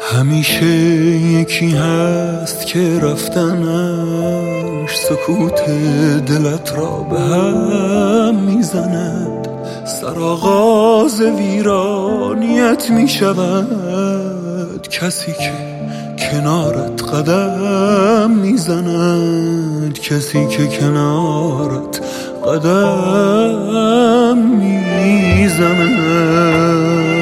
همیشه یکی هست که رفتنش سکوت دلت را به هم میزند، سرآغاز ویرانیت میشود کسی که کنارت قدم میزند، کسی که کنارت قدم میزند.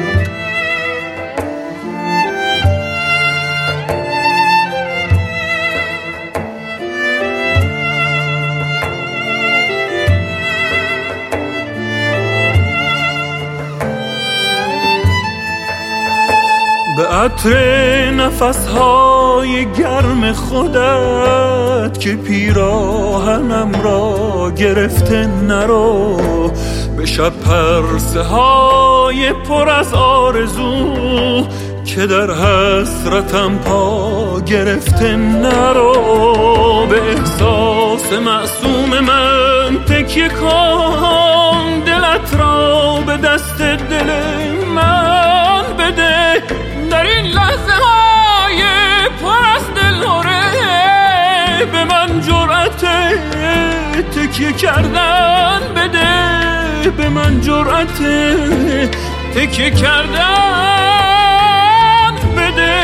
به عطر نفسهای گرم خودت که پیراهنم را گرفته نرو، به شب پرسه های پر از آرزو که در حسرتم پا گرفته نرو. به احساس معصوم من تکیه کن، دلت را به دست دل من بده، در این لحظه های پر از دلهره به من جرأت تکیه کردن بده، به من جرأت تکیه کردن بده.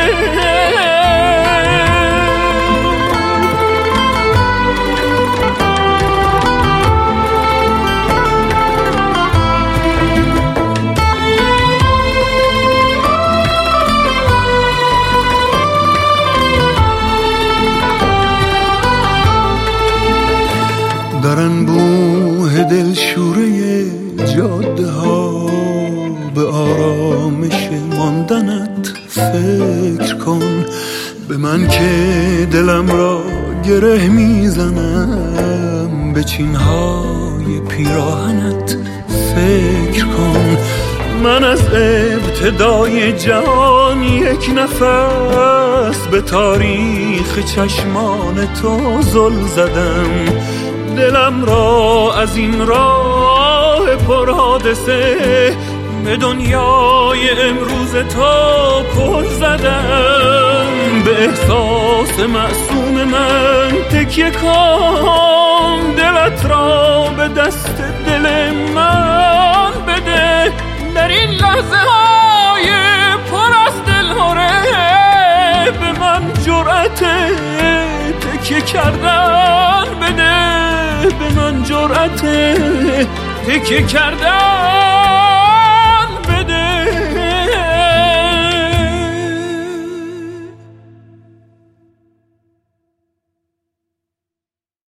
در انبوه دلشوره جاده ها به آرامش ماندنت فکر کن، به من که دلم را گره میزنم به چینهای پیراهنت فکر کن. من از ابتدای جهان یک نفس به تاریخ چشمان تو زل زدم، دلم را از این راه پرحادثه به دنیای امروز تو پل زدم. به احساس معصوم من تکیه کن، دلت را به دست دل من بده، در این لحظه های پر از دلهره به من جرأت تکیه کردن بده، به من جرأت تکیه کردن